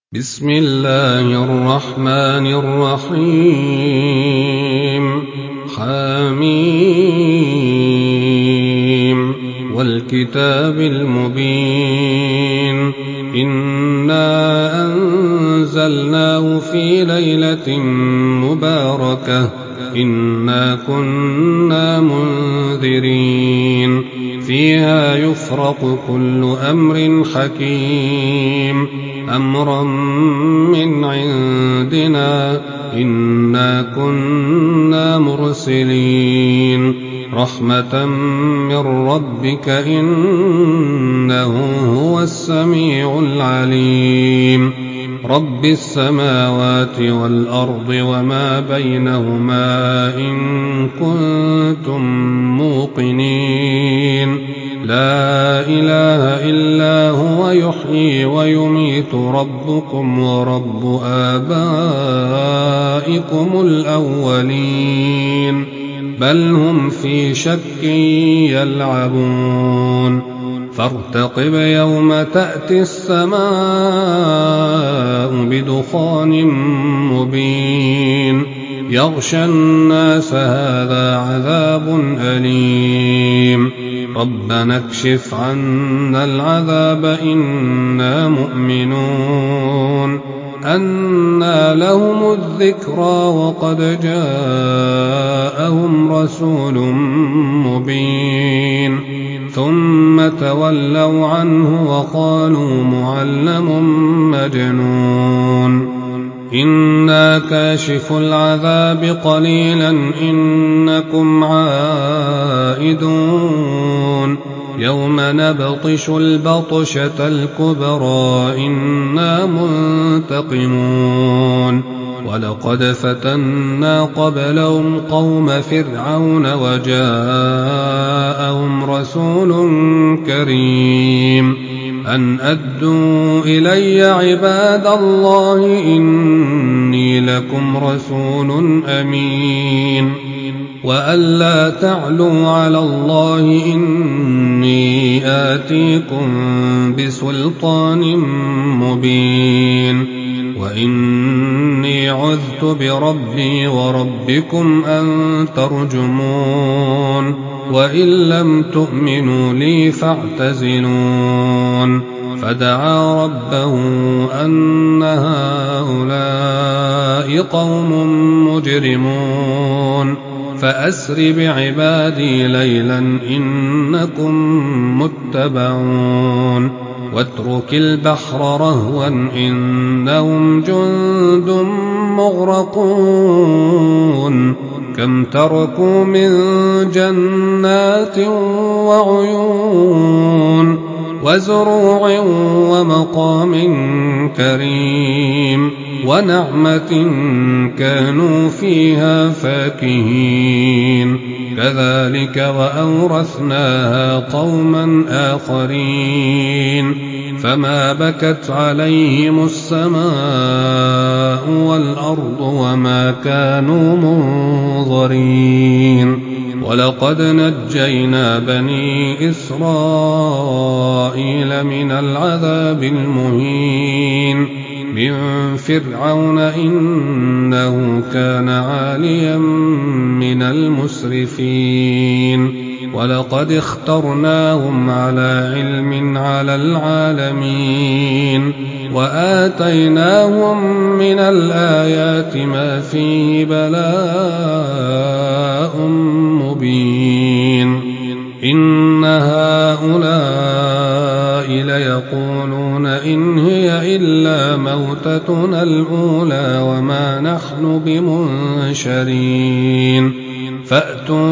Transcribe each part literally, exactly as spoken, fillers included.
بسم الله الرحمن الرحيم حميم والكتاب المبين إنا أنزلناه في ليلة مباركة إنا كنا منذرين فيها يفرق كل أمر حكيم أمرا من عندنا إنا كنا مرسلين رحمة من ربك إنه هو السميع العليم رب السماوات والأرض وما بينهما إن كنتم موقنين لا إله إلا هو يحيي ويميت ربكم ورب آبائكم الأولين بل هم في شك يلعبون فارتقب يوم تأتي السماء بدخان مبين يغشى الناس هذا عذاب أليم ربنا اكشف عنا العذاب إنا مؤمنون أنى لهم الذكرى وقد جاءهم رسول مبين ثم تولوا عنه وقالوا معلم مجنون إنا كاشف العذاب قليلا إنكم عائدون يوم نبطش البطشة الكبرى إنا منتقمون ولقد فتنا قبلهم قوم فرعون وجاءهم رسول كريم أن أدوا إلي عباد الله إني لكم رسول أمين وأن لا تعلوا على الله إني آتيكم بسلطان مبين وإني عذت بربي وربكم أن ترجمون وإن لم تؤمنوا لي فاعتزلون فدعا ربه أن هؤلاء قوم مجرمون فأسر بعبادي ليلا إنكم متبعون واترك البحر رهوا إنهم جند مغرقون كم تركوا من جنات وعيون وزروع ومقام كريم ونعمة كانوا فيها فاكهين كذلك وأورثناها قوما آخرين فما بكت عليهم السماء والأرض وما كانوا منظرين ولقد نجينا بني إسرائيل من العذاب المهين من فرعون إنه كان عاليا من المسرفين ولقد اخترناهم على علم على العالمين وآتيناهم من الآيات ما فيه بلاء مبين إن هؤلاء ليقولون إن هي إلا موتتنا الأولى وما نحن بمنشرين فأتوا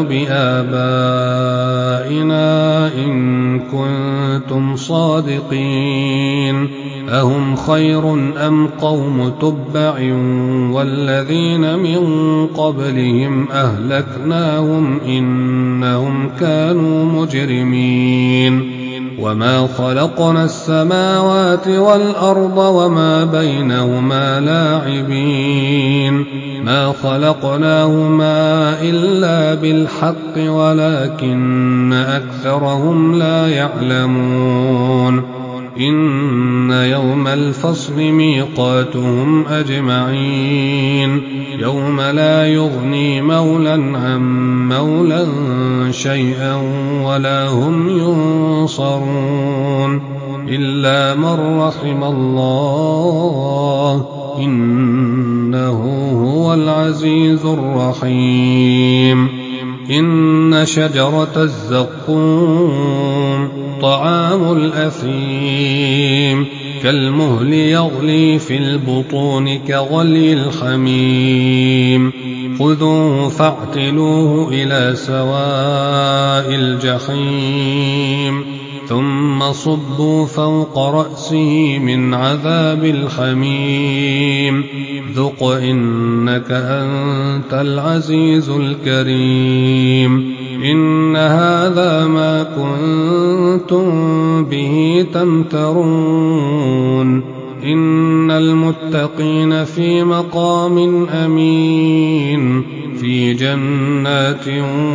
بآبائنا إن كنتم صادقين أهم خير أم قوم تبع والذين من قبلهم أهلكناهم إنهم كانوا مجرمين وما خلقنا السماوات والأرض وما بينهما لاعبين ما خلقناهما إلا بالحق ولكن أكثرهم لا يعلمون إن يوم الفصل ميقاتهم أجمعين يوم لا يغني مولى عن مولى شيئا ولا هم ينصرون إلا من رحم الله إنه هو العزيز الرحيم إن شجرة الزقوم طعام الأثيم كالمهل يغلي في البطون كغلي الحميم خذوه فاعتلوه إلى سواء الجحيم ثم صبوا فوق رأسه من عذاب الحميم ذق إنك أنت العزيز الكريم إن هذا ما كنتم به تمترون إن المتقين في مقام أمين في جنات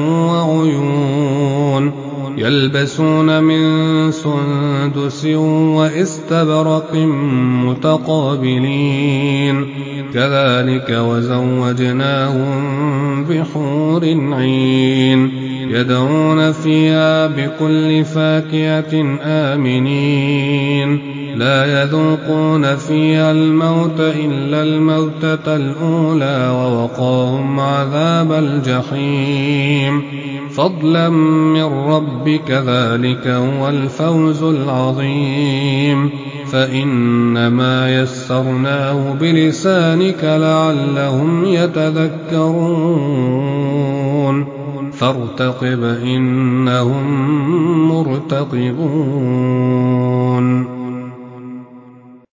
وعيون يلبسون من سندس وإستبرق متقابلين كذلك وزوجناهم بحور عين يدعون فيها بكل فاكهة آمنين لا يذوقون فيها الموت إلا الموتة الأولى ووقاهم عذاب الجحيم فضلا من ربك ذلك هو الفوز العظيم فإنما يسرناه بلسانك لعلهم يتذكرون فارتقب إنهم مرتقبون